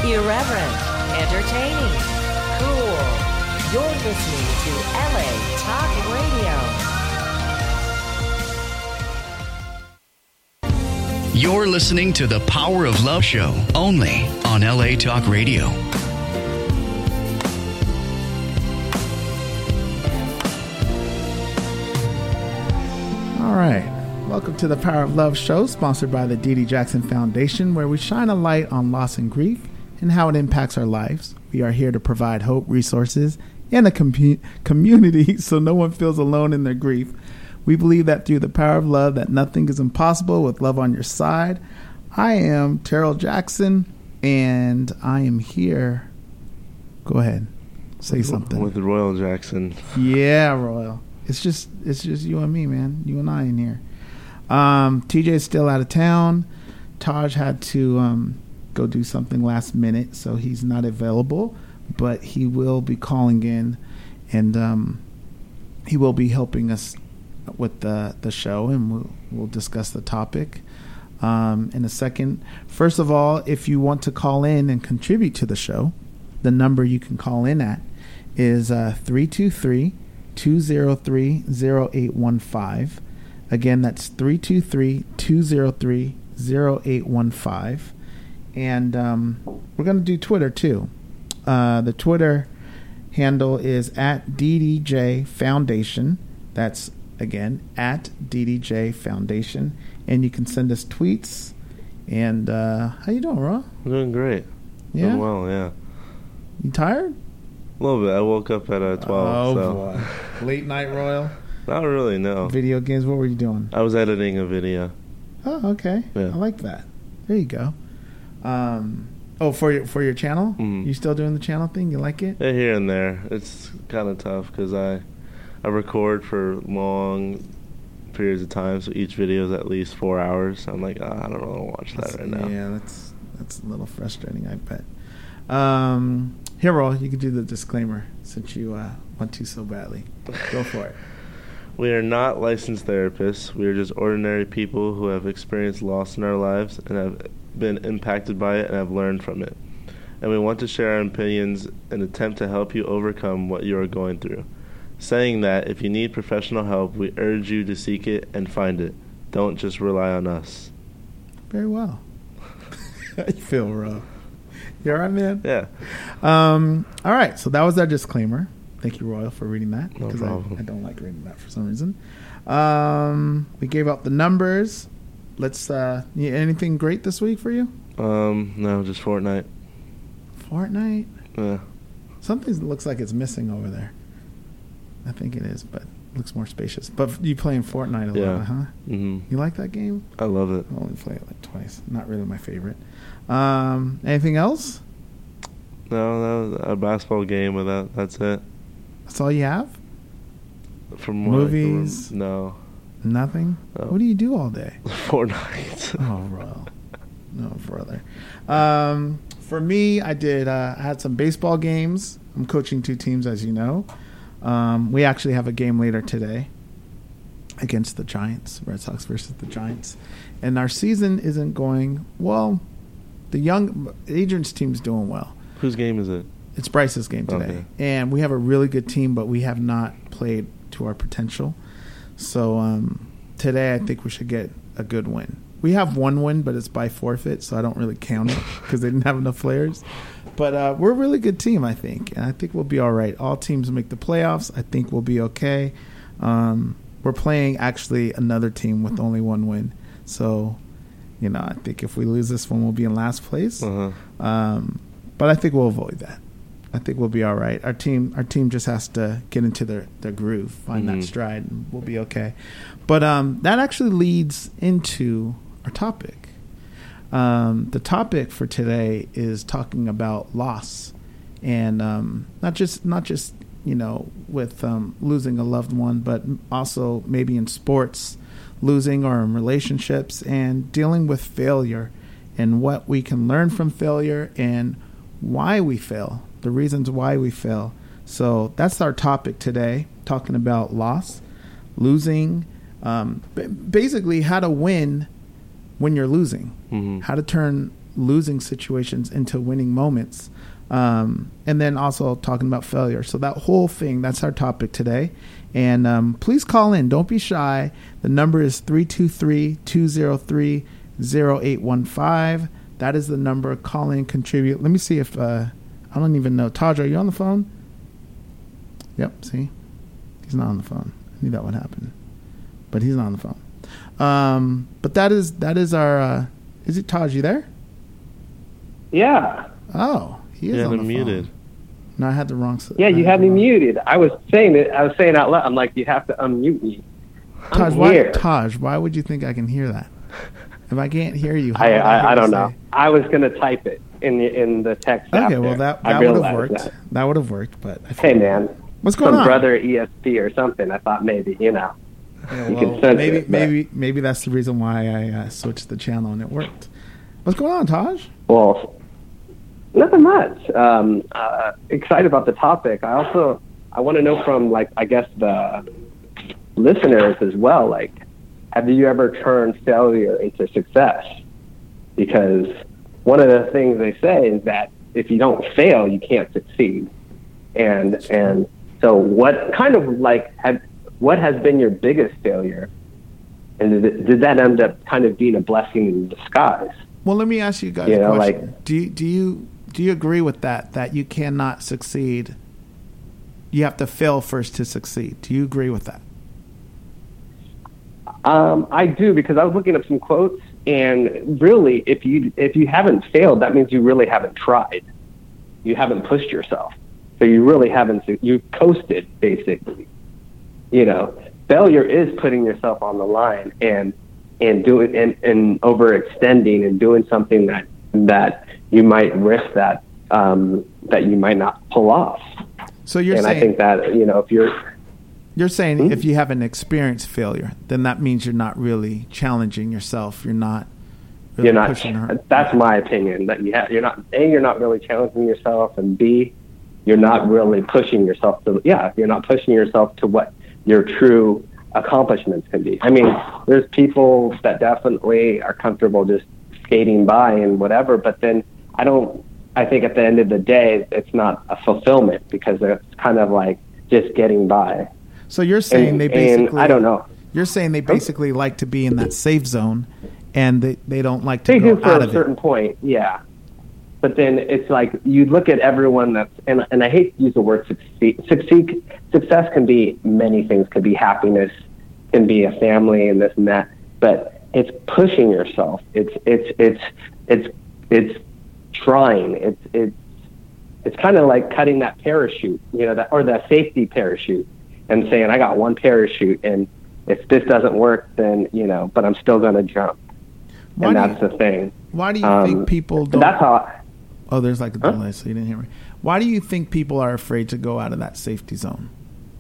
Irreverent, entertaining, cool. You're listening to LA Talk Radio. You're listening to the Power of Love Show, only on LA Talk Radio. All right. Welcome to the Power of Love Show, sponsored by the D.D. Jackson Foundation, where we shine a light on loss and grief and how it impacts our lives. We are here to provide hope, resources, and a community so no one feels alone in their grief. We believe that through the power of love, that nothing is impossible with love on your side. I am Terrell Jackson, and I am here. Go ahead. Say something. With Royal Jackson. Yeah, Royal. It's just you and me, man. You and I in here. TJ is still out of town. Taj had to go do something last minute, so he's not available. But he will be calling in, and he will be helping us with the show, and we'll discuss the topic in a second. First of all, if you want to call in and contribute to the show, the number you can call in at is 323-203-0815. Again, that's 323-203-0815. And we're going to do Twitter, too. The Twitter handle is at DDJ Foundation. That's, again, at DDJ Foundation. And you can send us tweets. And how you doing, Ro? I'm doing great. Yeah? Doing well, yeah. You tired? A little bit. I woke up at 12. Oh, so. boy. Late night, Royal? Not really, no. Video games, what were you doing? I was editing a video. Oh, okay. Yeah. I like that. There you go. For your channel? Mm. You still doing the channel thing? You like it? Yeah, here and there. It's kind of tough because I record for long periods of time, so each video is at least 4 hours. I'm like, I don't want to watch that right now. Yeah, that's a little frustrating, I bet. Here, Roll, you can do the disclaimer since you want to so badly. Go for it. We are not licensed therapists. We are just ordinary people who have experienced loss in our lives and have been impacted by it and have learned from it. And we want to share our opinions and attempt to help you overcome what you are going through. Saying that, if you need professional help, we urge you to seek it and find it. Don't just rely on us. Very well. How you feel, Ro? You all right, man? Yeah. All right, so that was our disclaimer. Thank you, Royal, for reading that. No problem. I don't like reading that for some reason. We gave out the numbers. Let's. Anything great this week for you? No, just Fortnite. Fortnite? Yeah. Something looks like it's missing over there. I think it is, but it looks more spacious. But you playing Fortnite a lot, huh? Mm-hmm. You like that game? I love it. I only played it like twice. Not really my favorite. Anything else? No, that was a basketball game with that's it. That's all you have? From movies? No. Nothing? No. What do you do all day? Fortnite. Oh, bro. No, brother. For me, I had some baseball games. I'm coaching 2 teams, as you know. We actually have a game later today against the Giants, Red Sox versus the Giants. And our season isn't going well. The young Adrian's team's doing well. Whose game is it? It's Bryce's game today. Okay. And we have a really good team, but we have not played to our potential. So today I think we should get a good win. We have 1 win, but it's by forfeit, so I don't really count it because they didn't have enough players. But we're a really good team, I think. And I think we'll be all right. All teams make the playoffs. I think we'll be okay. We're playing actually another team with only 1 win. So, I think if we lose this one, we'll be in last place. Uh-huh. But I think we'll avoid that. I think we'll be all right. Our team just has to get into their groove, find that stride, and we'll be okay. But that actually leads into our topic. The topic for today is talking about loss, and not just with losing a loved one, but also maybe in sports, losing, or in relationships, and dealing with failure and what we can learn from failure and why we fail. The reasons why we fail. So that's our topic today, talking about loss, losing, basically how to win when you're losing, how to turn losing situations into winning moments. And then also talking about failure. So that whole thing, that's our topic today. And please call in. Don't be shy. The number is 323-203-0815. That is the number. Call in, contribute. Let me see if I don't even know. Taj, are you on the phone? Yep, see? He's not on the phone. I knew that would happen. But he's not on the phone. But that is our is it Taj, you there? Yeah. Oh, he is on the muted. phone. No, I had the wrong. Yeah, you had me muted. I was saying out loud. I'm like, you have to unmute me. Taj, why would you think I can hear that? If I can't hear you, I don't know. I was gonna type it in the text. Okay, well that would have worked. That would have worked, but hey, man, what's going on? Brother ESP or something. I thought maybe Yeah, you can sense it. Maybe that's the reason why I switched the channel and it worked. What's going on, Taj? Well, nothing much. Excited about the topic. I want to know from, like, I guess the listeners as well, like, have you ever turned failure into success? Because one of the things they say is that if you don't fail, you can't succeed. And so what kind of, like, what has been your biggest failure? And did that end up kind of being a blessing in disguise? Well, let me ask you guys a question. Like, do you agree with that you cannot succeed? You have to fail first to succeed. Do you agree with that? I do, because I was looking up some quotes, and really, if you haven't failed, that means you really haven't tried. You haven't pushed yourself. So you really haven't. You've coasted, basically. Failure is putting yourself on the line and doing and overextending and doing something that you might risk that you might not pull off. So you're saying, I think that if you're saying if you haven't experienced failure, then that means you're not really challenging yourself. You're not pushing her. That's my opinion. That you're not really challenging yourself, and B, you're not really pushing yourself you're not pushing yourself to what your true accomplishments can be. I mean, there's people that definitely are comfortable just skating by and whatever, but then I think at the end of the day, it's not a fulfillment, because it's kind of like just getting by. So you're saying I don't know. You're saying they basically like to be in that safe zone, and they don't like to go out of it. They do for a certain point, yeah. But then it's like you look at everyone that's, and I hate to use the word succeed. Success can be many things. Could be happiness, can be a family, and this and that. But it's pushing yourself. It's trying. It's kind of like cutting that parachute, or that safety parachute, and saying, I got one parachute, and if this doesn't work, then but I'm still going to jump. That's the thing. Why do you think people don't? That's how. Oh, there's like a delay, so you didn't hear me. Why do you think people are afraid to go out of that safety zone?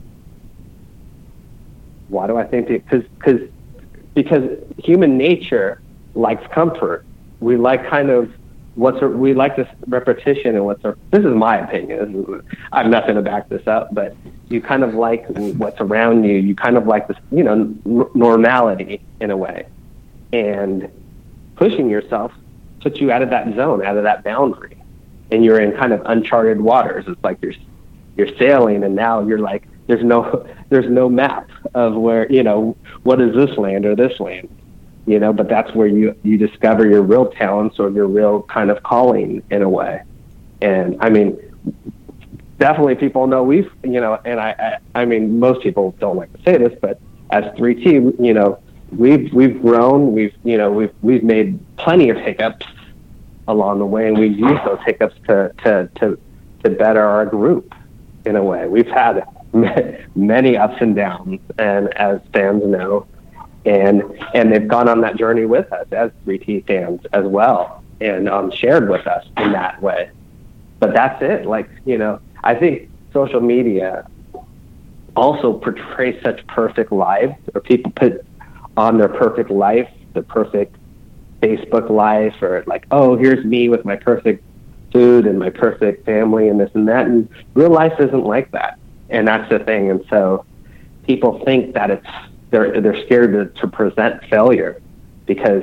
Why do I think because human nature likes comfort. We like we like this repetition, and this is my opinion. I have nothing to back this up, but you kind of like what's around you. You kind of like this, normality in a way, and pushing yourself puts you out of that zone, out of that boundary, and you're in kind of uncharted waters. It's like you're sailing, and now you're like, there's no map of where, what is this land or this land, but that's where you discover your real talents or your real kind of calling in a way. And I mean, definitely people know and I mean, most people don't like to say this, but as 3T, we've grown, we've made plenty of hiccups along the way, and we've used those hiccups to better our group in a way. We've had many ups and downs, and as fans know, and they've gone on that journey with us as 3T fans as well, and shared with us in that way. But that's it. Like, I think social media also portrays such perfect lives, or people put on their perfect life, the perfect Facebook life, or like, oh, here's me with my perfect food and my perfect family and this and that. And real life isn't like that. And that's the thing. And so people think that they're scared to present failure, because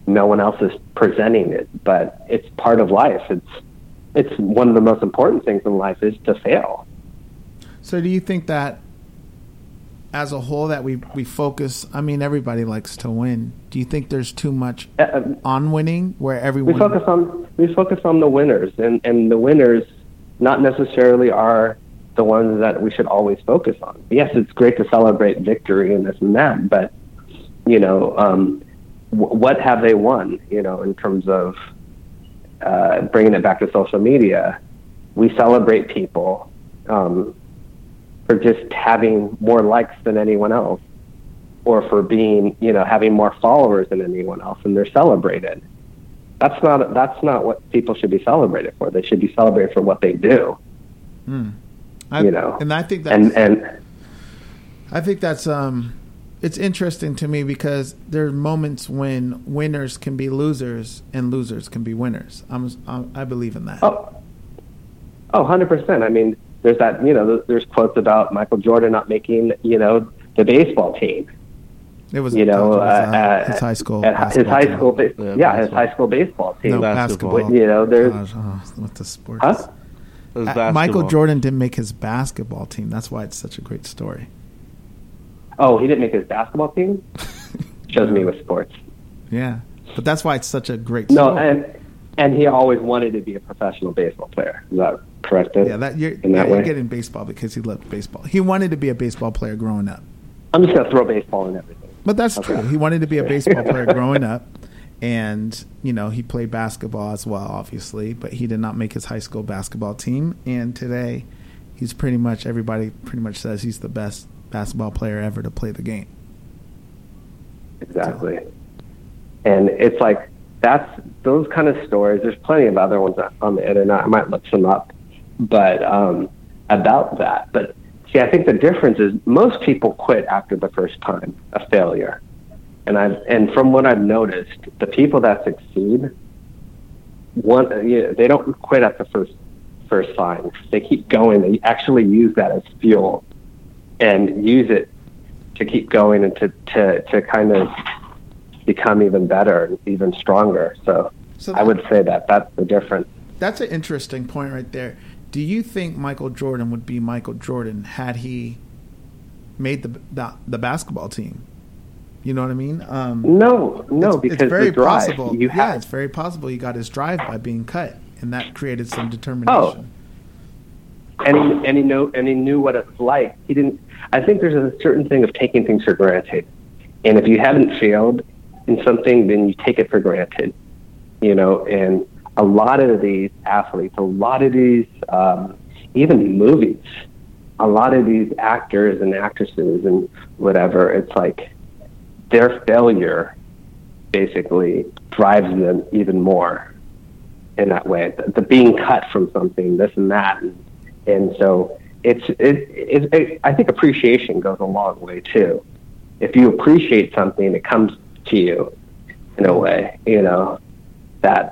no one else is presenting it, but it's part of life. It's one of the most important things in life is to fail. So do you think that as a whole that we focus, I mean, everybody likes to win. Do you think there's too much on winning where everyone... We focus on the winners, and the winners not necessarily are the ones that we should always focus on. Yes, it's great to celebrate victory and this and that, but, you know, what have they won, you know, in terms of bringing it back to social media? We celebrate people for just having more likes than anyone else, or for being, you know, having more followers than anyone else, and they're celebrated. That's not what people should be celebrated for. They should be celebrated for what they do. You know, and I think that's it's interesting to me because there are moments when winners can be losers and losers can be winners. I believe in that. Oh, 100%. I mean, there's that, you know, there's quotes about Michael Jordan not making, you know, the baseball team. It was, you know, his high school. His high school baseball team. No, basketball. You know, there's with the sports. Huh? Michael Jordan didn't make his basketball team. That's why it's such a great story. Oh, he didn't make his basketball team? Shows me with sports. Yeah, but that's why it's such a great story. No, and he always wanted to be a professional baseball player. Is that correct? Yeah, you're getting baseball because he loved baseball. He wanted to be a baseball player growing up. I'm just going to throw baseball and everything. But that's true. He wanted to be a baseball player growing up. And, you know, he played basketball as well, obviously. But he did not make his high school basketball team. And today, everybody pretty much says he's the best basketball player ever to play the game. Exactly. And it's like, those kind of stories. There's plenty of other ones on the internet. I might look some up, but about that. But see, I think the difference is most people quit after the first time, a failure. And from what I've noticed, the people that succeed, they don't quit at the first sign. They keep going. They actually use that as fuel, and use it to keep going and to kind of become even better and even stronger. So I would say that's the difference. That's an interesting point right there. Do you think Michael Jordan would be Michael Jordan had he made the basketball team? You know what I mean? No, because it's very the drive, possible. It's very possible he got his drive by being cut, and that created some determination. Oh, and he knew what it's like. He didn't. I think there's a certain thing of taking things for granted, and if you haven't failed in something, then you take it for granted. You know, and a lot of these athletes, a lot of these even movies, a lot of these actors and actresses and whatever, it's like their failure basically drives them even more in that way. The being cut from something, this and that, and so I think appreciation goes a long way too. If you appreciate something, it comes to you in a way, you know, that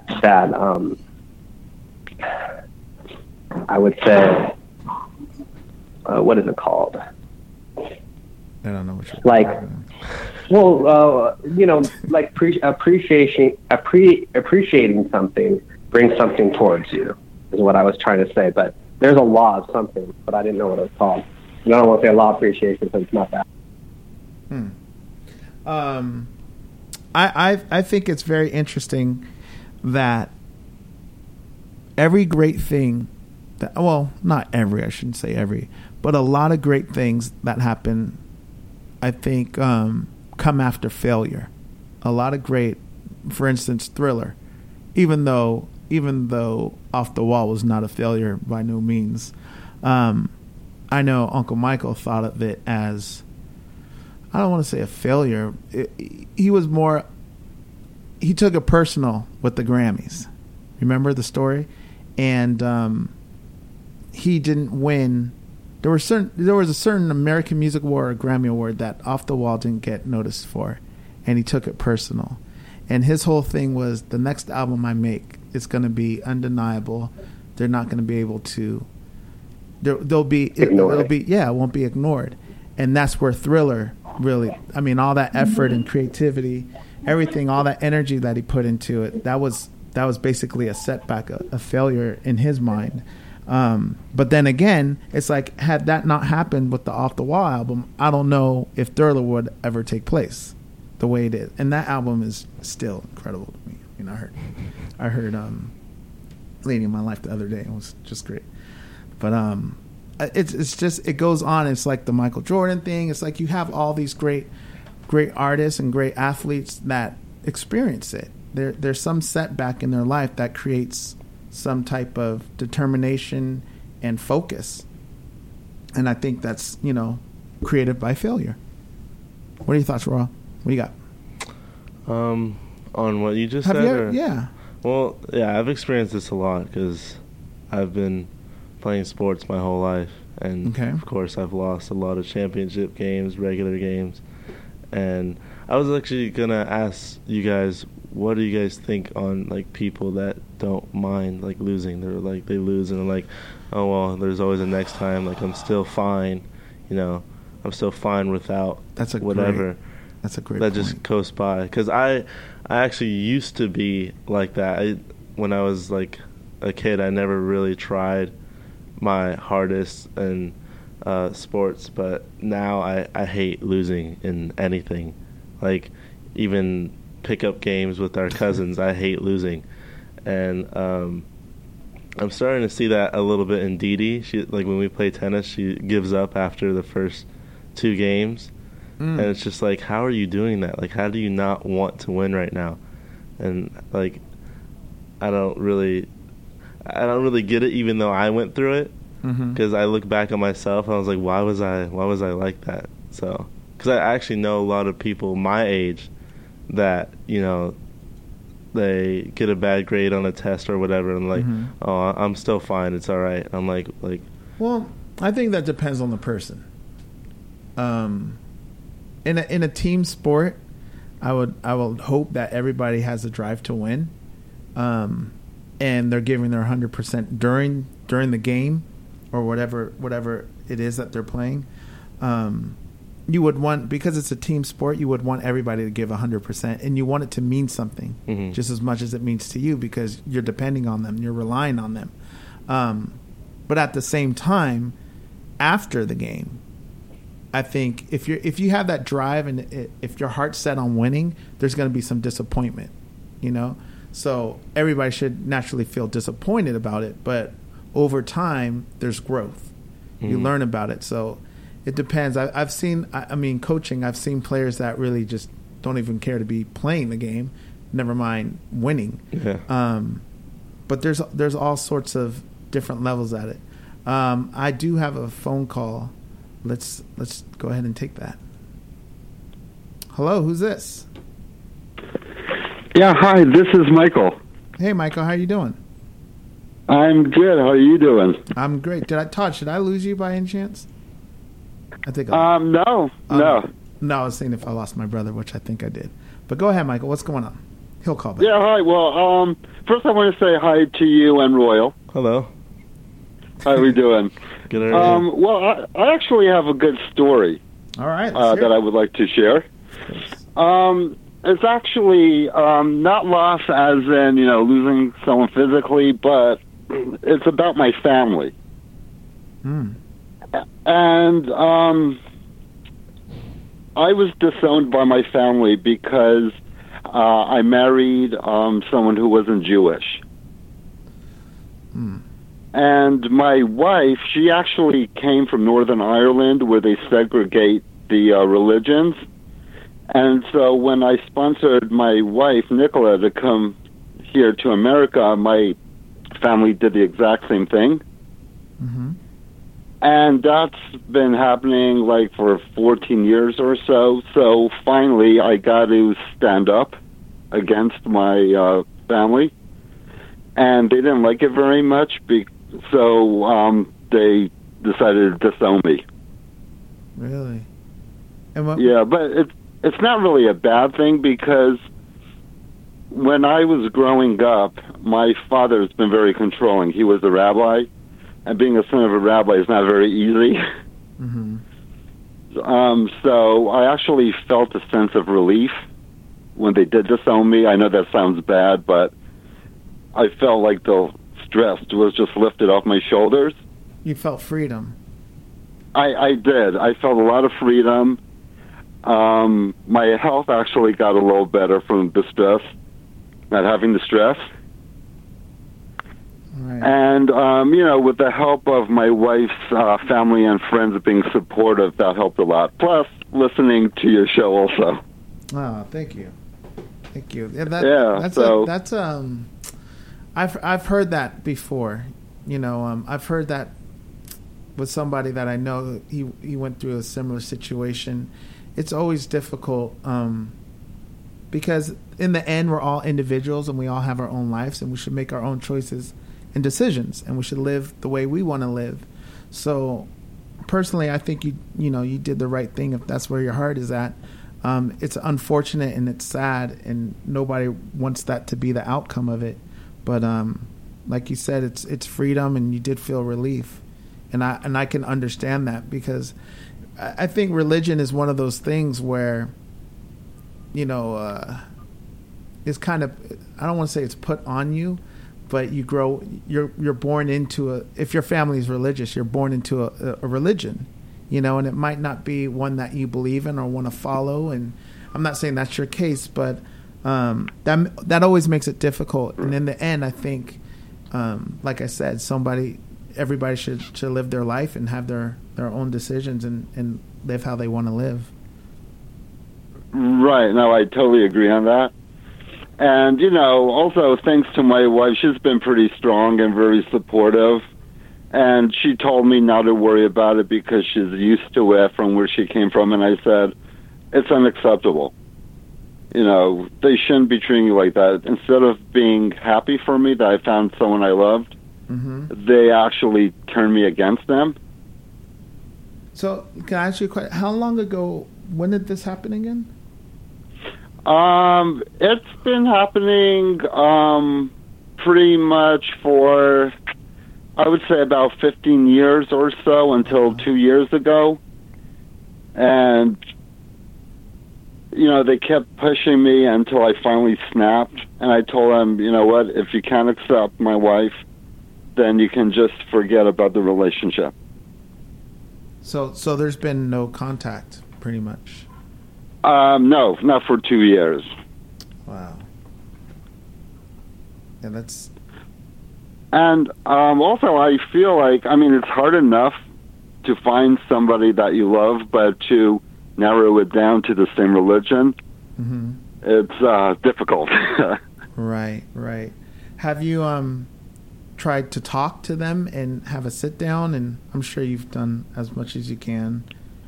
I would say, what is it called? I don't know what you're like. Well, you know, like appreciating something brings something towards you is what I was trying to say. But there's a law of something, but I didn't know what it was called. And I don't want to say law of appreciation because it's not that. I think it's very interesting that every great thing not every, I shouldn't say every, but a lot of great things that happen, I think, come after failure. A lot of great, for instance, Thriller, even though Off the Wall was not a failure by no means. I know Uncle Michael thought of it as, I don't want to say a failure. He took it personal with the Grammys. Remember the story? And he didn't win. There was a certain American Music Award or Grammy Award that Off the Wall didn't get noticed for, and he took it personal. And his whole thing was, the next album I make, it's going to be undeniable. They're not going to be able to. It won't be ignored. And that's where Thriller really, I mean, all that effort and creativity, everything, all that energy that he put into it, that was basically a setback, a failure in his mind. But then again, it's like, had that not happened with the Off the Wall album, I don't know if Thriller would ever take place the way it is. And that album is still incredible to me. I mean, I heard Lady in My Life the other day. It was just great. But it's just, it goes on. It's like the Michael Jordan thing. It's like you have all these great artists and great athletes that experience it. There's some setback in their life that creates some type of determination and focus. And I think that's, created by failure. What are your thoughts, Royal? What do you got? On what you just said? Yeah. Well, yeah, I've experienced this a lot because I've been playing sports my whole life. And, of course, I've lost a lot of championship games, regular games. And I was actually going to ask you guys, what do you guys think on, like, people that don't mind, like, losing? They're like, they lose and they're like, oh, well, there's always a next time. Like, I'm still fine. I'm still fine without whatever. That's a great that point. Just goes by. Because I actually used to be like that. When I was, like, a kid, I never really tried my hardest in sports. But now I hate losing in anything. Like, even pickup games with our cousins, I hate losing. And I'm starting to see that a little bit in Dee Dee. She, like, when we play tennis, she gives up after the first 2 games. And it's just like, how are you doing that? Like, how do you not want to win right now? And, like, I don't really get it, even though I went through it. Because I look back at myself and I was like, why was I like that? So, because I actually know a lot of people my age that, they get a bad grade on a test or whatever, and like, oh, I'm still fine, it's all right. I'm like. Well, I think that depends on the person. In a team sport, I would hope that everybody has a drive to win, and they're giving their 100% during the game, or whatever it is that they're playing. You would want, because it's a team sport, you would want everybody to give 100%, and you want it to mean something just as much as it means to you, because you're depending on them, you're relying on them. But at the same time, after the game, I think if you have that drive and if your heart's set on winning, there's going to be some disappointment, So everybody should naturally feel disappointed about it, but over time, there's growth. You learn about it, so. It depends. I've seen, coaching, I've seen players that really just don't even care to be playing the game, never mind winning. Yeah. But there's all sorts of different levels at it. I do have a phone call. Let's go ahead and take that. Hello, who's this? Yeah, hi, this is Michael. Hey, Michael, how you doing? I'm good. How are you doing? I'm great. Todd, should I lose you by any chance? I think no. No, I was saying if I lost my brother, which I think I did. But go ahead, Michael. What's going on? He'll call back. Yeah, hi. Well, first I want to say hi to you and Royal. Hello. How are we doing? Good. Well, I actually have a good story. All right. That I would like to share. It's actually not loss as in, losing someone physically, but it's about my family. And I was disowned by my family because I married someone who wasn't Jewish. And my wife, she actually came from Northern Ireland where they segregate the religions. And so when I sponsored my wife, Nicola, to come here to America, my family did the exact same thing. And that's been happening like for 14 years or so. So finally, I got to stand up against my family. And they didn't like it very much, so they decided to disown me. Really? Yeah, but it's not really a bad thing, because when I was growing up, my father has been very controlling. He was a rabbi. And being a son of a rabbi is not very easy. So I actually felt a sense of relief when they did disown me. I know that sounds bad, but I felt like the stress was just lifted off my shoulders. You felt freedom. I did. I felt a lot of freedom. My health actually got a little better from the stress, not having the stress. Right. And, with the help of my wife's family and friends being supportive, that helped a lot. Plus, listening to your show also. Oh, thank you. Thank you. I've heard that before. I've heard that with somebody that I know. He went through a similar situation. It's always difficult because in the end, we're all individuals and we all have our own lives, and we should make our own choices and decisions, and we should live the way we want to live. So personally, I think you did the right thing if that's where your heart is at. It's unfortunate and it's sad, and nobody wants that to be the outcome of it. But like you said, it's freedom, and you did feel relief, and I can understand that, because I think religion is one of those things where, it's kind of, I don't want to say it's put on you, but you grow, you're born into if your family is religious, you're born into a religion, and it might not be one that you believe in or want to follow. And I'm not saying that's your case, but that always makes it difficult. And in the end, I think, like I said, everybody should live their life and have their own decisions and live how they want to live. Right. No, I totally agree on that. And, also thanks to my wife, she's been pretty strong and very supportive. And she told me not to worry about it because she's used to it from where she came from. And I said, it's unacceptable. They shouldn't be treating you like that. Instead of being happy for me that I found someone I loved, they actually turned me against them. So can I ask you a question? How long ago, when did this happen again? It's been happening pretty much for, I would say, about 15 years or so, until 2 years ago. And, they kept pushing me until I finally snapped. And I told them, you know what, if you can't accept my wife, then you can just forget about the relationship. So there's been no contact, pretty much. No, not for 2 years. Wow. Yeah, that's. And also, I feel like, it's hard enough to find somebody that you love, but to narrow it down to the same religion, it's difficult. Right. Have you tried to talk to them and have a sit down? And I'm sure you've done as much as you can.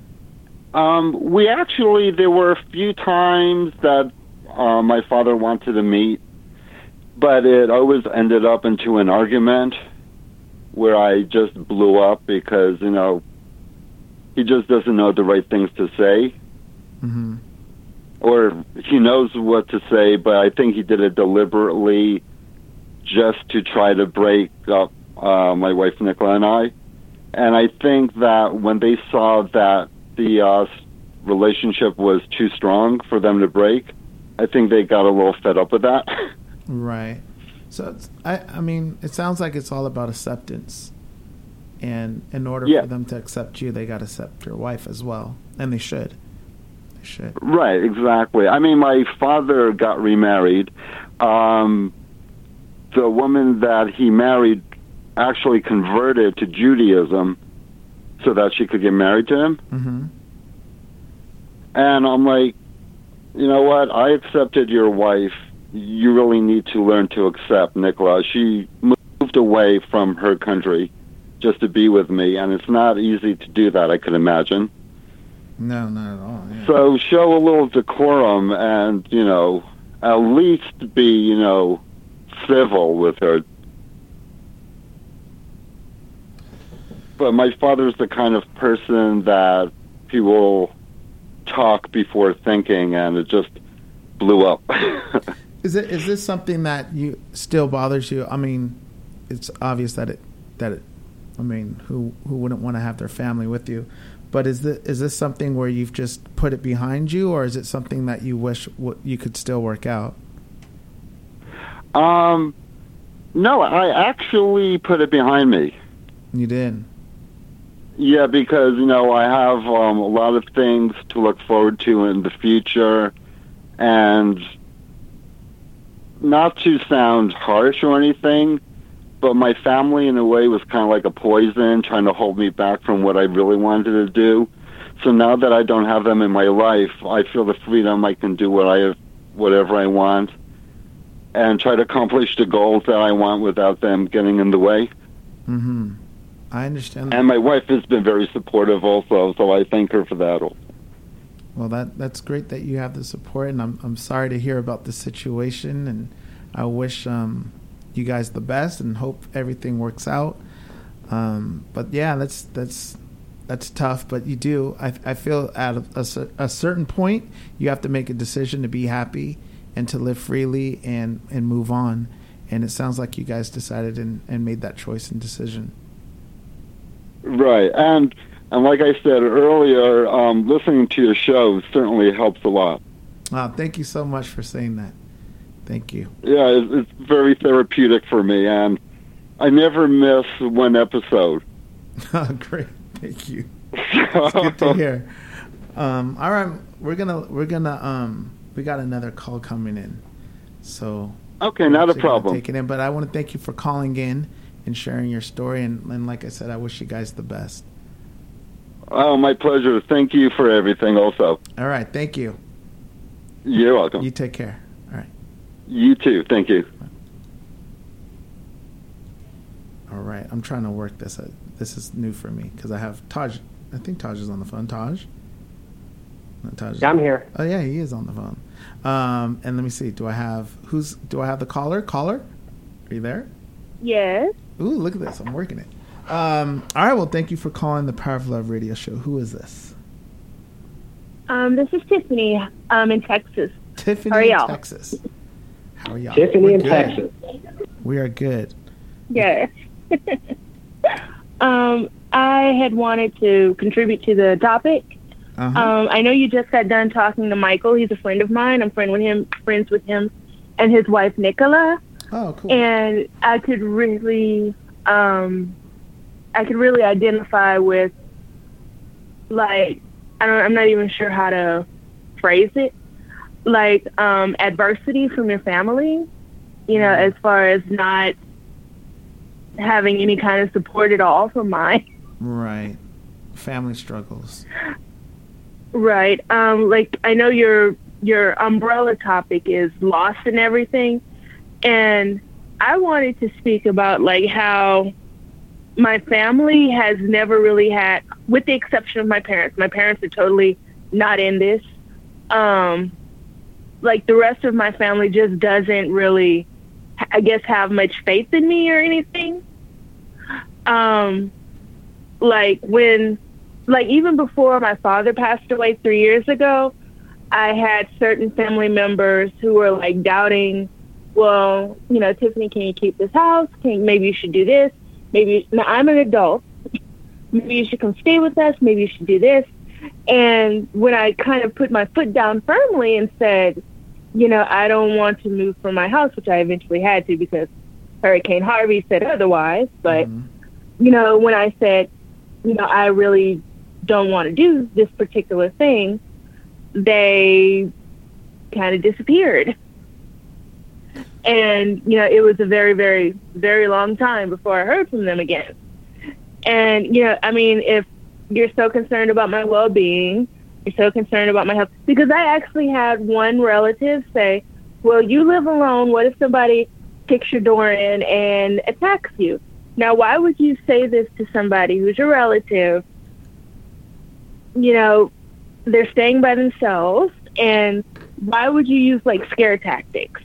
There were a few times that my father wanted to meet, but it always ended up into an argument where I just blew up because, he just doesn't know the right things to say. Or he knows what to say, but I think he did it deliberately just to try to break up my wife, Nicola, and I. And I think that when they saw that the relationship was too strong for them to break, I think they got a little fed up with that. Right. So, it sounds like it's all about acceptance. And in order for them to accept you, they got to accept your wife as well. And they should. Right, exactly. My father got remarried. The woman that he married actually converted to Judaism so that she could get married to him. And I'm like, you know what? I accepted your wife. You really need to learn to accept Nicola. She moved away from her country just to be with me, and it's not easy to do that, I could imagine. No, not at all. Yeah. So show a little decorum and, at least be, civil with her. But my father's the kind of person that he will talk before thinking, and it just blew up. Is this something that you still bothers you? It's obvious that it who wouldn't want to have their family with you, But is this something where you've just put it behind you, or is it something that you wish you could still work out? No, I actually put it behind me. You did? Yeah, because, I have a lot of things to look forward to in the future, and not to sound harsh or anything, but my family, in a way, was kind of like a poison, trying to hold me back from what I really wanted to do. So now that I don't have them in my life, I feel the freedom. I can do whatever I want, and try to accomplish the goals that I want without them getting in the way. Mm-hmm. I understand that. And my wife has been very supportive also, so I thank her for that. Well, that's great that you have the support, and I'm sorry to hear about the situation, and I wish you guys the best and hope everything works out. But yeah, that's tough. But you do. I feel at a certain point you have to make a decision to be happy and to live freely and move on. And it sounds like you guys decided and made that choice and decision. Right, and like I said earlier, listening to your show certainly helps a lot. Thank you so much for saying that. Thank you. Yeah, it's very therapeutic for me, and I never miss one episode. Great, thank you. It's good to hear. All right, we're gonna we got another call coming in, so okay, not a problem. Take it in, but I want to thank you for calling in and sharing your story, and like I said, I wish you guys the best. Oh, my pleasure. Thank you for everything also. All right, thank you. You're welcome. You take care. All right. You too. Thank you. All right, I'm trying to work this. This is new for me because I have Taj. I think Taj is on the phone. Taj? No, Taj. Yeah, I'm here. Oh yeah, he is on the phone. And let me see. Do I have the caller? Caller? Are you there? Yes. Ooh, look at this. I'm working it. All right, well, thank you for calling the Power of Love radio show. Who is this? This is Tiffany in Texas. Tiffany How are y'all? in Texas. How are y'all? Tiffany We're in good. Texas. We are good. Yes. I had wanted to contribute to the topic. Uh-huh. I know you just got done talking to Michael. He's a friend of mine. I'm friends with him and his wife, Nicola. Oh, cool. And I could really identify with, like, I'm not even sure how to phrase it, like adversity from your family, as far as not having any kind of support at all from mine. Right. Family struggles. Right. Like, I know your umbrella topic is loss and everything, and I wanted to speak about, like, how my family has never really had, with the exception of my parents are totally not in this. Like, the rest of my family just doesn't really, I guess, have much faith in me or anything. Even before my father passed away 3 years ago, I had certain family members who were, like, doubting, well, Tiffany, can you keep this house? Maybe you should do this. Now I'm an adult. Maybe you should come stay with us. Maybe you should do this. And when I kind of put my foot down firmly and said, I don't want to move from my house, which I eventually had to because Hurricane Harvey said otherwise. But, when I said, I really don't want to do this particular thing, they kind of disappeared. And, it was a very, very, very long time before I heard from them again. And, if you're so concerned about my well-being, you're so concerned about my health, because I actually had one relative say, well, you live alone. What if somebody kicks your door in and attacks you? Now, why would you say this to somebody who's your relative? They're staying by themselves, and why would you use, like, scare tactics?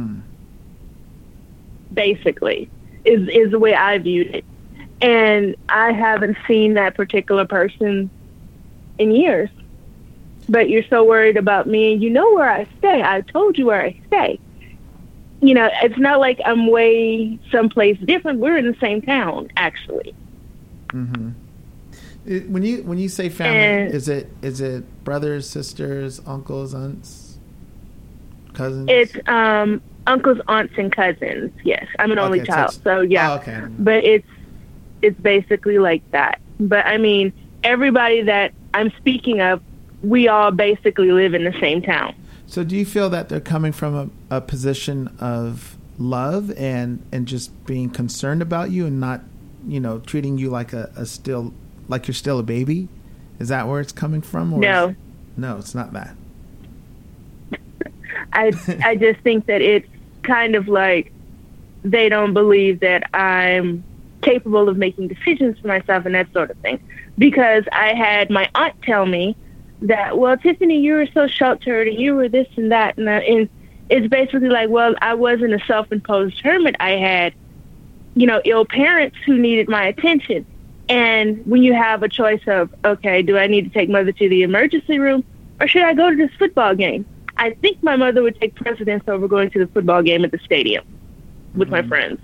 Basically, is the way I viewed it. And I haven't seen that particular person in years. But you're so worried about me, and you know where I stay. I told you where I stay. It's not like I'm way someplace different. We're in the same town, actually. Mm-hmm. When you say family, And- is it brothers, sisters, uncles, aunts, cousins? It's uncles, aunts, and cousins. Yes, I'm an only Okay, child, so so yeah. Oh, okay. But it's basically like that. But I mean, everybody that I'm speaking of, we all basically live in the same town. So do you feel that they're coming from a position of love and just being concerned about you and not, treating you like like you're still a baby? Is that where it's coming from? Or No. No, it's not that. I just think that it's kind of like they don't believe that I'm capable of making decisions for myself and that sort of thing. Because I had my aunt tell me that, well, Tiffany, you were so sheltered and you were this and that. And it's basically like, well, I wasn't a self-imposed hermit. I had, ill parents who needed my attention. And when you have a choice of, okay, do I need to take mother to the emergency room or should I go to this football game? I think my mother would take precedence over going to the football game at the stadium with my friends.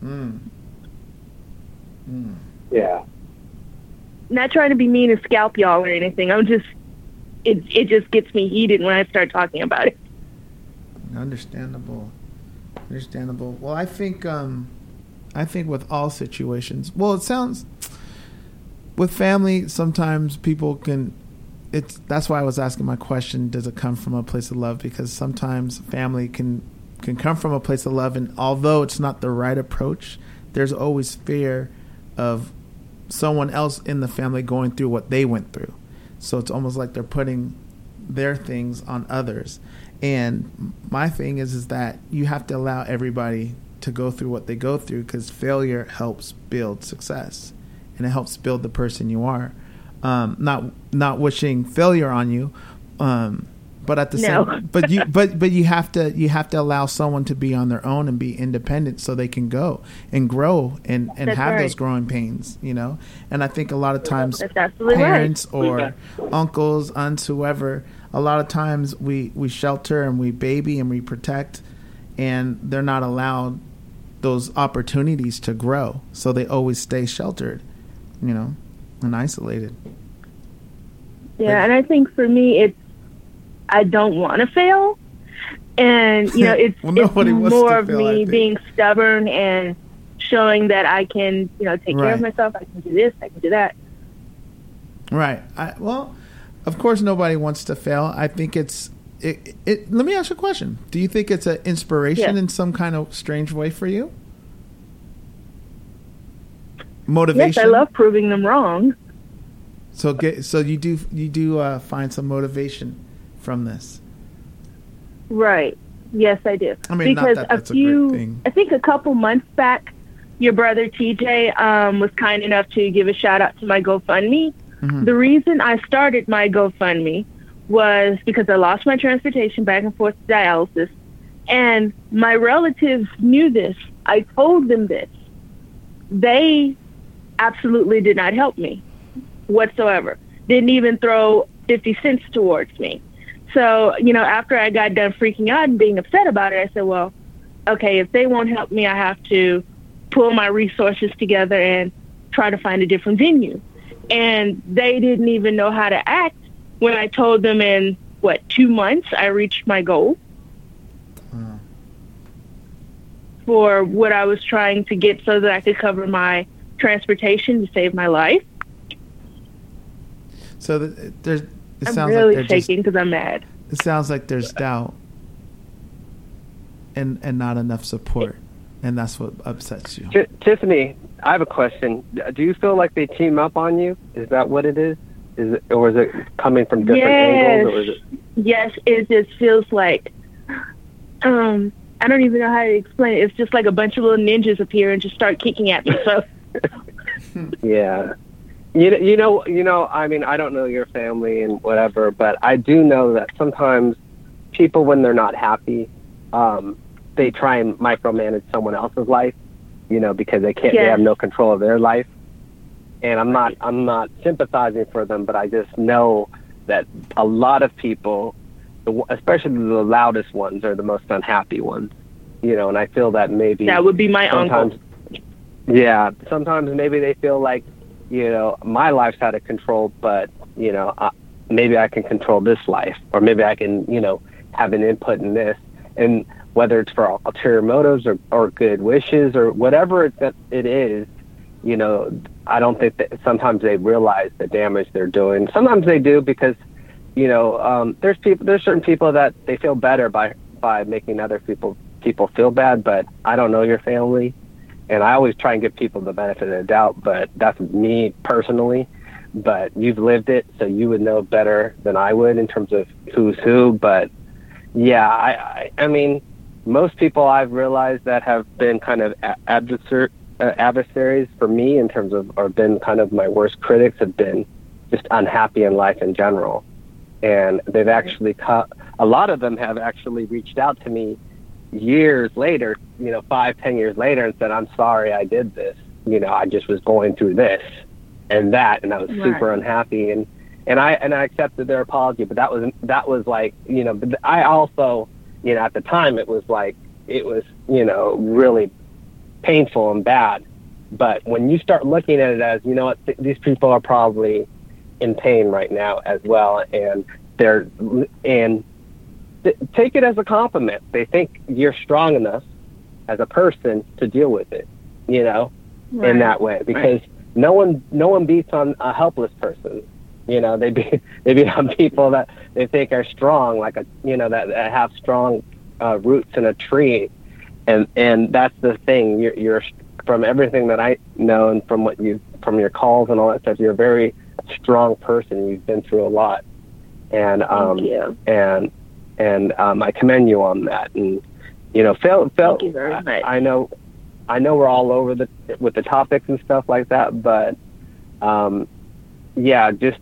Yeah. Not trying to be mean and scalp y'all or anything. It just gets me heated when I start talking about it. Understandable. Well, I think with all situations, it sounds with family, sometimes people can, that's why I was asking my question, does it come from a place of love? Because sometimes family can come from a place of love, and although it's not the right approach, there's always fear of someone else in the family going through what they went through. So it's almost like they're putting their things on others. And my thing is that you have to allow everybody to go through what they go through, because failure helps build success, and it helps build the person you are. Not wishing failure on you, but at the same, but you have to allow someone to be on their own and be independent so they can go and grow and That's have right. those growing pains, And I think a lot of times That's absolutely parents right. or uncles, aunts, whoever, a lot of times we shelter and we baby and we protect, and they're not allowed those opportunities to grow, so they always stay sheltered, and isolated. Yeah, and I think for me, I don't want to fail, and it's, Well, nobody it's wants more to of fail, I me think. being stubborn and showing that I can, take care Right. of myself. I can do this, I can do that. Right. Of course, nobody wants to fail. I think it's. Let me ask you a question. Do you think it's an inspiration Yeah. in some kind of strange way for you? Motivation. Yes, I love proving them wrong. So you do find some motivation from this. Right. Yes, I do. I mean, not because that that's a great thing. I think a couple months back, your brother TJ was kind enough to give a shout out to my GoFundMe. Mm-hmm. The reason I started my GoFundMe was because I lost my transportation back and forth to dialysis, and my relatives knew this. I told them this. They absolutely did not help me whatsoever. Didn't even throw 50 cents towards me. So, after I got done freaking out and being upset about it, I said, well, okay, if they won't help me, I have to pull my resources together and try to find a different venue. And they didn't even know how to act when I told them in, 2 months, I reached my goal for what I was trying to get so that I could cover my transportation to save my life. So I'm sounds really like shaking because I'm mad. it sounds like there's doubt and not enough support, and that's what upsets you. Tiffany, I have a question. Do you feel like they team up on you? Is that what it is? Or is it coming from different angles? Or is it? Yes, it just feels like, I don't even know how to explain it. It's just like a bunch of little ninjas appear and just start kicking at me. So, Yeah. You know, I mean, I don't know your family and whatever, but I do know that sometimes people, when they're not happy, they try and micromanage someone else's life, because they have no control of their life. And I'm not sympathizing for them, but I just know that a lot of people, especially the loudest ones, are the most unhappy ones, and I feel that maybe that would be my sometimes, uncle. yeah, sometimes maybe they feel like my life's out of control, but, maybe I can control this life, or maybe I can, have an input in this. And whether it's for ulterior motives or good wishes or whatever it is, I don't think that sometimes they realize the damage they're doing. Sometimes they do because, there's certain people that they feel better by making other people feel bad, but I don't know your family. And I always try and give people the benefit of the doubt, but that's me personally. But you've lived it, so you would know better than I would in terms of who's who. But yeah, I mean, most people I've realized that have been kind of adversaries for me in terms of, or been kind of my worst critics, have been just unhappy in life in general. And they've actually a lot of them have actually reached out to me years later, 5-10 years later, and said, I'm sorry I did this. I just was going through this and that, and I was super unhappy, and I accepted their apology. But that was like, but I also, at the time it was really painful and bad. But when you start looking at it as, these people are probably in pain right now as well, and take it as a compliment. They think you're strong enough as a person to deal with it, in that way, because no one beats on a helpless person. They beat on people that they think are strong, like that have strong roots in a tree, and that's the thing. You're from everything that I know and from from your calls and all that stuff, you're a very strong person. You've been through a lot, and Thank you. and I commend you on that. And Phil, Thank you very much. I know we're all over with the topics and stuff like that, but just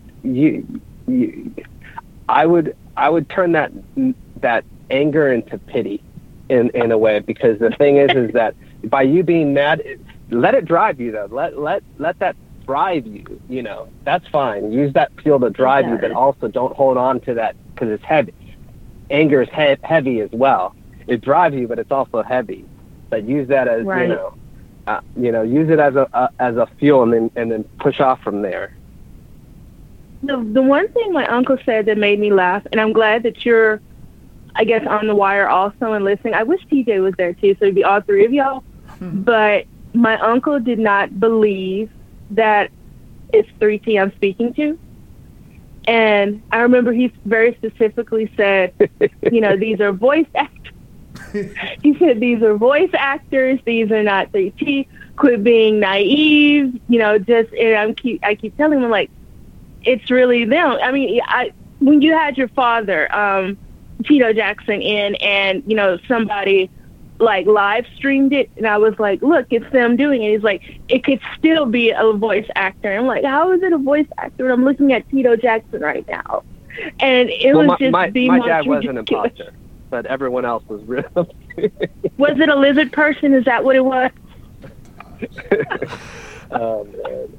I would turn that anger into pity in a way, because the thing is that by you being mad, let it drive you though. Let that drive you. That's fine. Use that fuel to drive you, but also don't hold on to that, because it's heavy. Anger is heavy as well. It drives you, but it's also heavy. But use that as use it as a fuel, and then push off from there. The one thing my uncle said that made me laugh, and I'm glad that you're, I guess, on the wire also and listening. I wish TJ was there too, so it'd be all three of y'all. But my uncle did not believe that it's 3T I'm speaking to. And I remember he very specifically said, these are voice actors. He said, these are voice actors. These are not 3T. Quit being naive. And I keep telling him, like, it's really them. I mean, when you had your father, Tito Jackson, in, and, somebody like live streamed it, and I was like, look, it's them doing it. He's like, it could still be a voice actor. I'm like, how is it a voice actor? I'm looking at Tito Jackson right now. And it was just my dad was an ridiculous. imposter, but everyone else was real. Was it a lizard person? Is that what it was? Oh, man.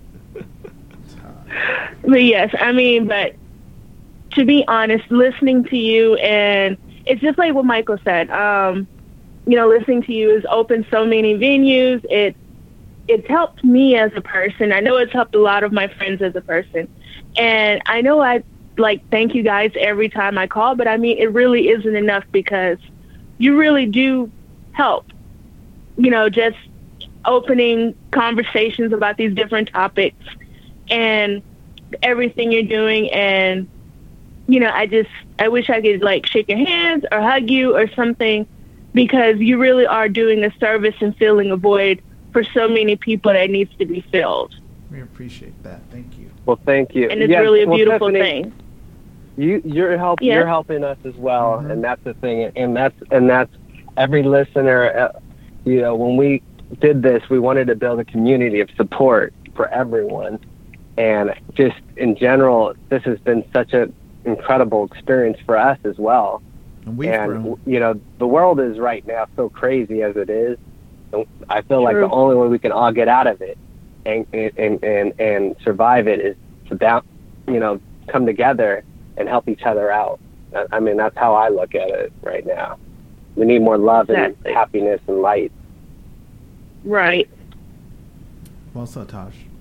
But yes, but to be honest, listening to you, and it's just like what Michael said, listening to you has opened so many venues. It's helped me as a person. I know it's helped a lot of my friends as a person. And I know I thank you guys every time I call, but it really isn't enough, because you really do help, just opening conversations about these different topics and everything you're doing. And, I wish I could shake your hands or hug you or something, because you really are doing a service and filling a void for so many people that needs to be filled. We appreciate that. Thank you. Well, thank you. And it's really a beautiful Tiffany, thing. You're helping us as well, and that's the thing. And that's every listener. When we did this, we wanted to build a community of support for everyone, and just in general, this has been such an incredible experience for us as well. And the world is right now so crazy as it is. I feel like True. the only way we can all get out of it and survive it is to come together and help each other out. That's how I look at it right now. We need more love Exactly. and happiness and light. Right. Well said, Tosh.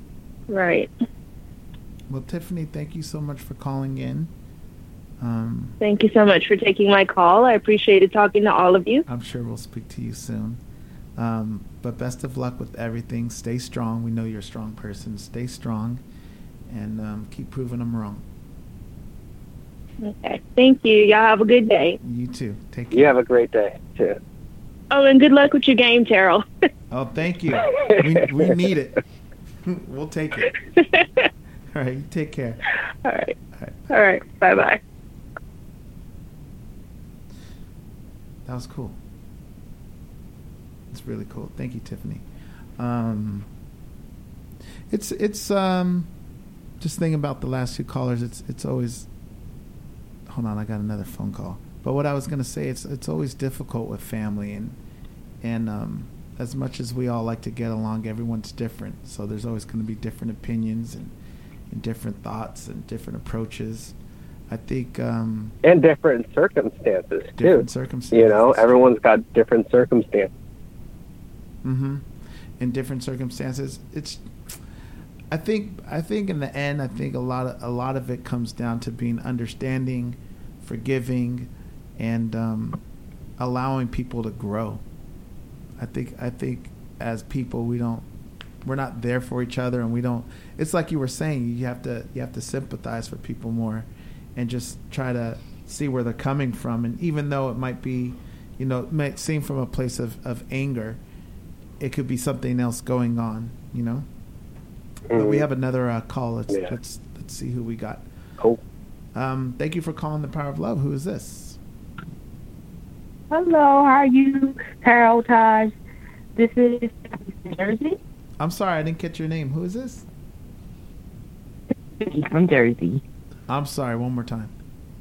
Right. Well, Tiffany, thank you so much for calling in. Thank you so much for taking my call. I appreciated talking to all of you. I'm sure we'll speak to you soon. But best of luck with everything. Stay strong. We know you're a strong person. Stay strong and keep proving them wrong. Okay. Thank you. Y'all have a good day. You too. Take care. You have a great day, too. Oh, and good luck with your game, Terrell. Oh, thank you. We need it. We'll take it. All right. You take care. All right. All right. All right. Bye-bye. That was cool. It's really cool. Thank you, Tiffany. It's just thinking about the last two callers. It's always. Hold on, I got another phone call. But what I was gonna say, it's always difficult with family, and as much as we all like to get along, everyone's different. So there's always going to be different opinions and different thoughts and different approaches. I think and different circumstances too. different circumstances. You know, everyone's got different circumstances. Mm-hmm. In different circumstances, I think in the end, I think a lot of it comes down to being understanding, forgiving, and allowing people to grow. I think as people, we're not there for each other, and we don't. It's like you were saying, you have to sympathize for people more, and just try to see where they're coming from. And even though it might be, it might seem from a place of anger, it could be something else going on, But we have another call. Let's see who we got. Cool. Thank you for calling the Power of Love. Who is this? Hello, how are you, Carol Taj? This is Jersey. I'm sorry, I didn't catch your name. Who is this? From Jersey. I'm sorry, one more time.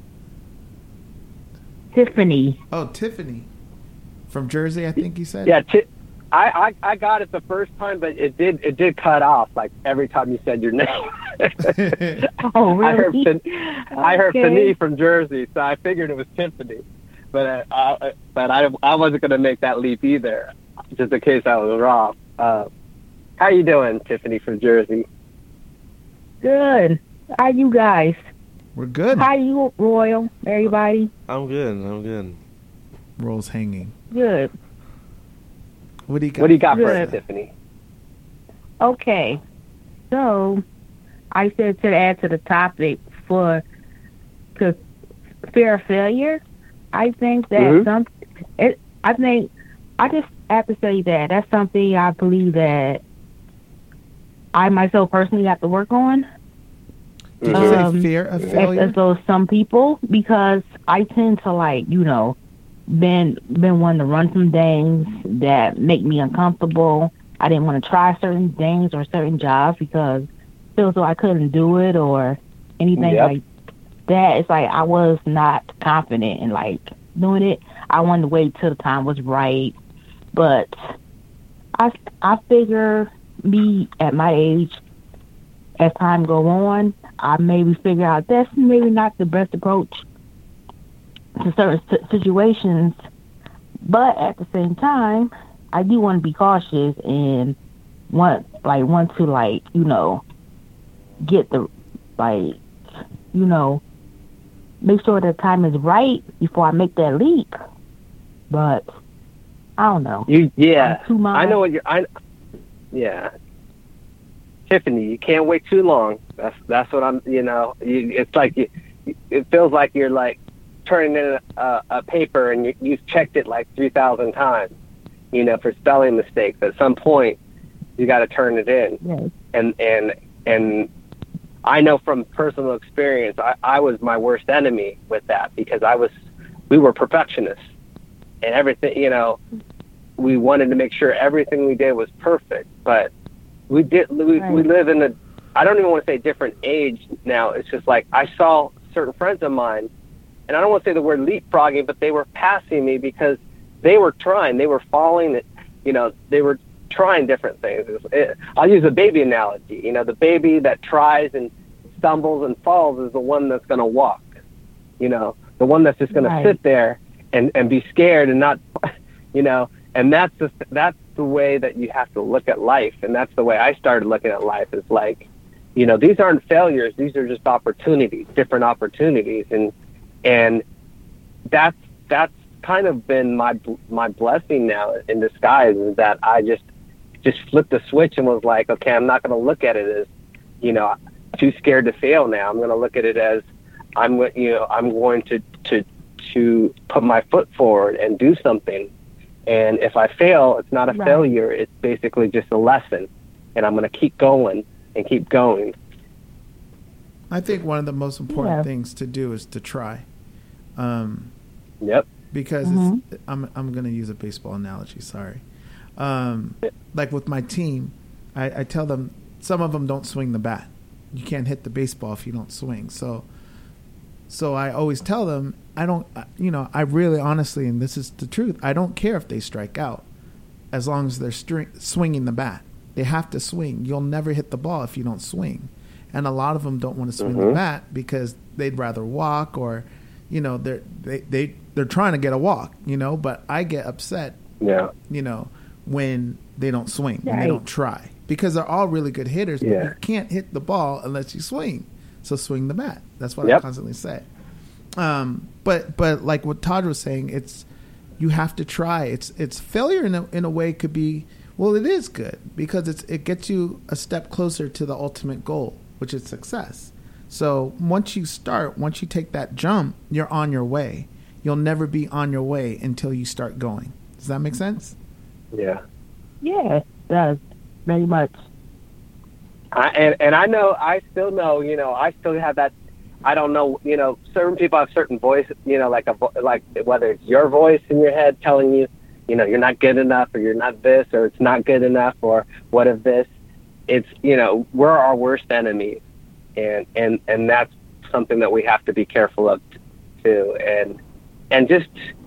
Tiffany. Oh, Tiffany. From Jersey, I think you said? Yeah, I got it the first time, but it did cut off like every time you said your name. Oh, really? I heard Tiffany from Jersey, so I figured it was Tiffany. But I wasn't going to make that leap either, just in case I was wrong. How you doing, Tiffany from Jersey? Good. How you guys? We're good. How you, Royal? Everybody? I'm good. Roll's hanging. Good. What do you got? What do you got for Good. us, Tiffany? Okay. So, I said to add to the topic for fear of failure. I think that I just have to say that that's something I believe that I myself personally have to work on. Did you say fear of failure? As though some people, because I tend to been one to run from things that make me uncomfortable. I didn't want to try certain things or certain jobs because I feel as though I couldn't do it or anything like that. It's like I was not confident in doing it. I wanted to wait till the time was right. But I figure me at my age, as time go on, I maybe figure out that's maybe not the best approach to certain situations. But at the same time, I do want to be cautious and want to get the make sure the time is right before I make that leap. But I don't know. I know what you're. Tiffany, you can't wait too long. That's what I'm. It's like it feels like you're turning in a paper and you've checked it 3,000 times. For spelling mistakes. At some point, you got to turn it in. Yes. And I know from personal experience, I was my worst enemy with that because we were perfectionists and everything, we wanted to make sure everything we did was perfect, but we live in I don't even want to say different age now. It's just I saw certain friends of mine, and I don't want to say the word leapfrogging, but they were passing me because they were trying, they were falling, they were trying different things. I'll use a baby analogy. The baby that tries and stumbles and falls is the one that's going to walk. The one that's just going to sit there and be scared and not, and that's the way that you have to look at life. And that's the way I started looking at life is these aren't failures. These are just opportunities, different opportunities. And that's kind of been my blessing now in disguise, is that I just flipped the switch and was like, okay, I'm not going to look at it as, too scared to fail now. I'm going to look at it as I'm going to put my foot forward and do something. And if I fail, it's not a failure. It's basically just a lesson. And I'm going to keep going and keep going. I think one of the most important things to do is to try. Yep. Because I'm going to use a baseball analogy. Sorry. Like with my team, I tell them some of them don't swing the bat. You can't hit the baseball if you don't swing. So I always tell them, I really honestly, and this is the truth, I don't care if they strike out as long as they're swinging the bat. They have to swing. You'll never hit the ball if you don't swing. And a lot of them don't want to swing the bat because they'd rather walk, or, they're trying to get a walk, but I get upset, when they don't swing, when they don't try, because they're all really good hitters, but you can't hit the ball unless you swing. So swing the bat. That's what I constantly say. But like what Todd was saying, you have to try. It's failure in a way could be, well, it is good because it gets you a step closer to the ultimate goal, which is success. So once you take that jump, you're on your way. You'll never be on your way until you start going. Does that make sense? Yeah. Yeah, it does. Very much. And I still know, I still have that. I don't know, certain people have certain voice, like whether it's your voice in your head telling you, you're not good enough, or you're not this, or it's not good enough, or what if this. It's, we're our worst enemies, and that's something that we have to be careful of too, and just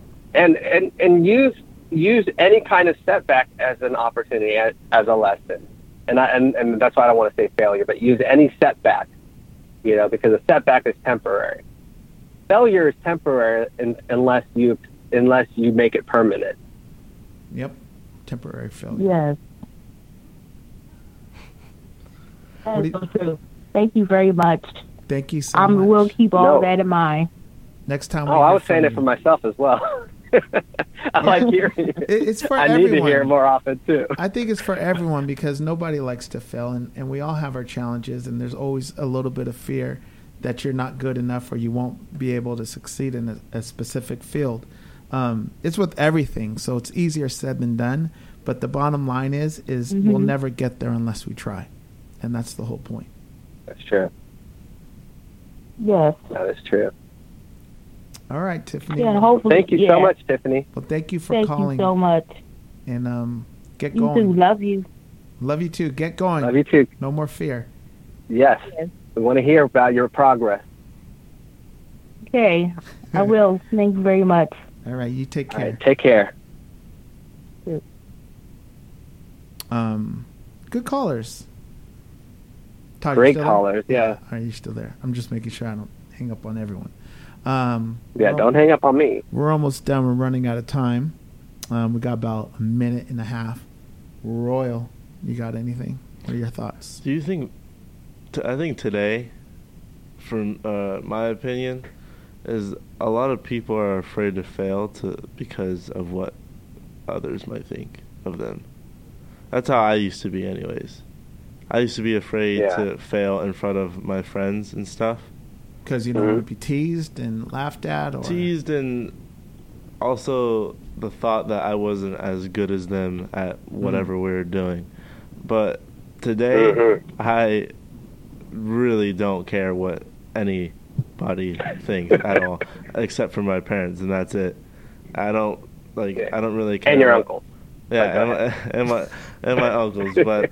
use any kind of setback as an opportunity, as a lesson. And that's why I don't want to say failure, but use any setback, because a setback is temporary. Failure is temporary unless you make it permanent. Yep, temporary failure. Yes. That is so true. Thank you very much. Thank you so much. We'll keep all that in mind. Next time. I was saying it for myself as well. I like hearing it. It's for I everyone. need to hear it more often too. I think it's for everyone because nobody likes to fail, and we all have our challenges, and there's always a little bit of fear that you're not good enough or you won't be able to succeed in a specific field. It's with everything, so it's easier said than done. But the bottom line is we'll never get there unless we try, and that's the whole point. That's true. Yes. That is true. All right, Tiffany. Yeah, hopefully. Thank you so much, Tiffany. Well, thank you for calling. Thank you so much. And get You going. too. Love you. Love you too. Get going. Love you too. No more fear. Yes. We want to hear about your progress. Okay. I will. Thank you very much. All right. You take care. All right, take care. Good callers. Todd, Great you still callers. there? Yeah. Are you still there? I'm just making sure I don't hang up on everyone. Don't hang up on me. We're almost done. We're running out of time. We got about a minute and a half. Royal, you got anything? What are your thoughts? Do you think? I think today, from my opinion, is a lot of people are afraid to fail because of what others might think of them. That's how I used to be, anyways. I used to be afraid to fail in front of my friends and stuff. Because you don't want to be teased and laughed at? Or Teased, and also the thought that I wasn't as good as them at whatever we were doing. But today, I really don't care what anybody thinks at all, except for my parents, and that's it. I don't really care. And your uncle. Yeah, and my uncles. But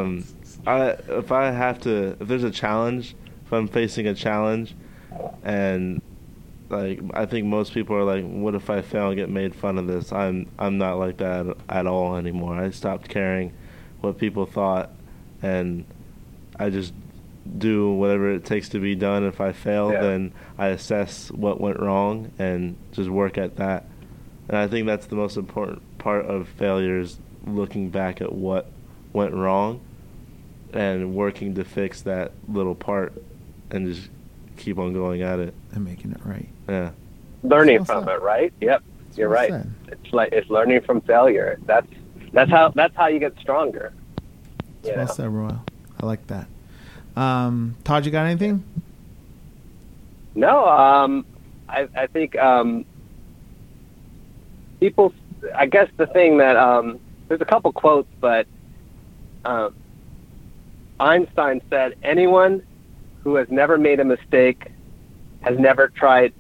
if there's a challenge, if I'm facing a challenge, and I think most people are like, what if I fail and get made fun of this? I'm not like that at all anymore. I stopped caring what people thought, and I just do whatever it takes to be done. If I fail, then I assess what went wrong and just work at that. And I think that's the most important part of failure, is looking back at what went wrong and working to fix that little part and just keep on going at it and making it right. Yeah. Learning That's from well it, right? Yep. You're well right. said. It's learning from failure. That's how you get stronger. That's well said, Royal. I like that. Todd, you got anything? No, I think people. I guess the thing that there's a couple quotes, but Einstein said, "Anyone who has never made a mistake has never tried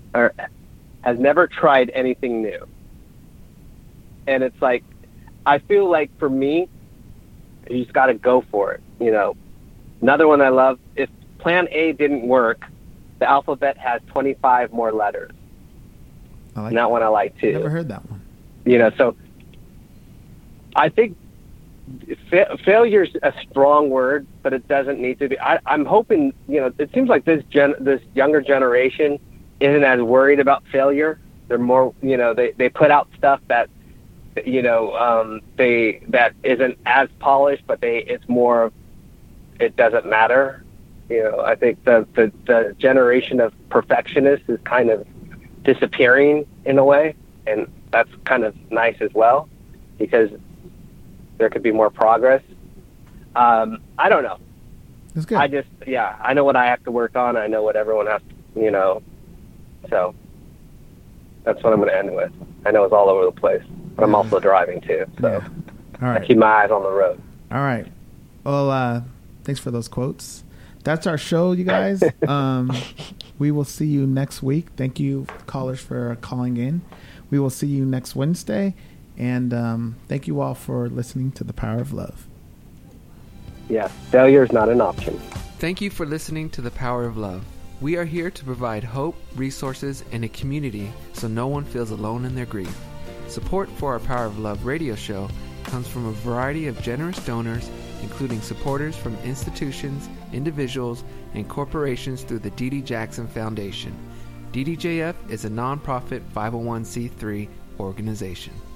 anything new." And it's like, I feel like for me, you just got to go for it. You know, another one I love, if plan A didn't work, the alphabet has 25 more letters. I like and that one I like too. Never heard that one. You know, so I think failure's a strong word, but it doesn't need to be. I'm hoping, you know, it seems like this younger generation isn't as worried about failure. They're more, you know, they put out stuff that, you know, that isn't as polished, but it's more, it doesn't matter. You know, I think the generation of perfectionists is kind of disappearing in a way, and that's kind of nice as well, because there could be more progress. I don't know. That's good. I know what I have to work on. I know what everyone has to, you know, so that's what I'm going to end with. I know it's all over the place, but I'm also driving too, so All right. I keep my eyes on the road. All right. Well, thanks for those quotes. That's our show, you guys. We will see you next week. Thank you, callers, for calling in. We will see you next Wednesday. And thank you all for listening to The Power of Love. Yeah, failure is not an option. Thank you for listening to The Power of Love. We are here to provide hope, resources, and a community so no one feels alone in their grief. Support for our Power of Love radio show comes from a variety of generous donors, including supporters from institutions, individuals, and corporations through the D.D. Jackson Foundation. DDJF is a nonprofit 501c3 organization.